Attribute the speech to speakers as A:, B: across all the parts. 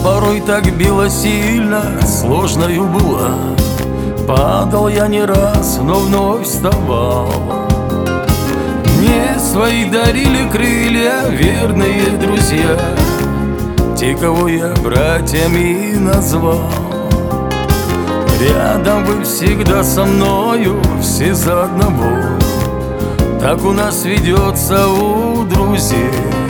A: порой так било сильно, сложною была. Падал я не раз, но вновь вставал. Мне свои дарили крылья верные друзья, те, кого я братьями назвал. Рядом вы всегда со мною, все за одного. Так у нас ведется у друзей.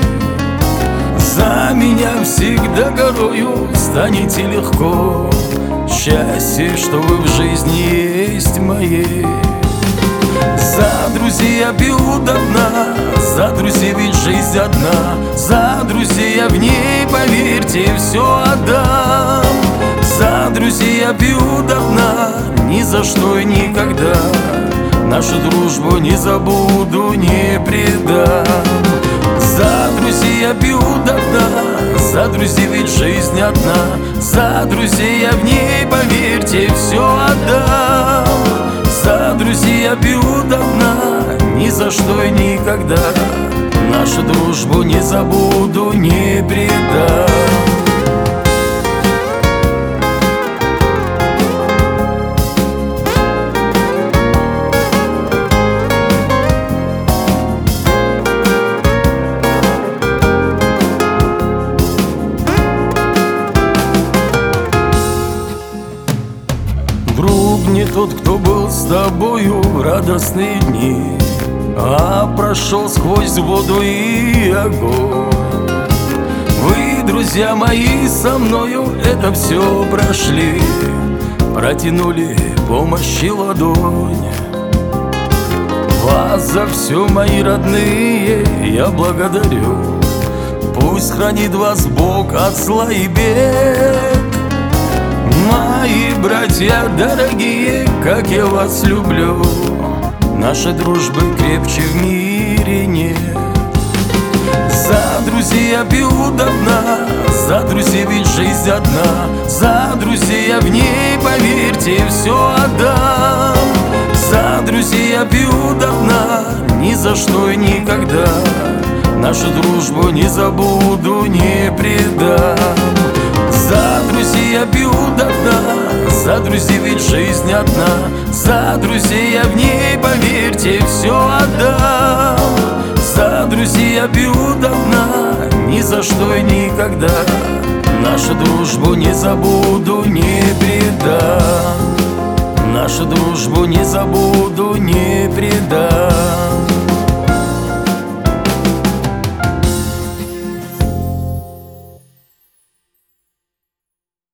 A: За меня всегда горою станете легко. Счастье, что вы в жизни есть моей. За друзей я пью до дна, за друзей ведь жизнь одна. За друзей я в ней, поверьте, все отдам. За друзей я пью до дна, ни за что и никогда. Нашу дружбу не забуду, не предам. За друзей я пью до дна, за друзей ведь жизнь одна. За друзей я в ней, поверьте, все отдам. За друзей я пью до дна, ни за что и никогда. Нашу дружбу не забуду, не предам. Друг не тот, кто был с тобою в радостные дни, а прошел сквозь воду и огонь. Вы, друзья мои, со мною это все прошли, протянули помощь и ладонь. Вас за все, мои родные, я благодарю. Пусть хранит вас Бог от зла и бед. Мои братья дорогие, как я вас люблю, нашей дружбы крепче в мире нет. За друзей я пью до дна, за друзей ведь жизнь одна. За друзей я в ней, поверьте, все отдам. За друзей я пью до дна, ни за что и никогда. Нашу дружбу не забуду, не предам. За друзей я пью до дна, за друзей ведь жизнь одна. За друзей я в ней, поверьте, все отдам. За друзей я пью до дна, ни за что и никогда. Нашу дружбу не забуду, не предам. Нашу дружбу не забуду, не предам.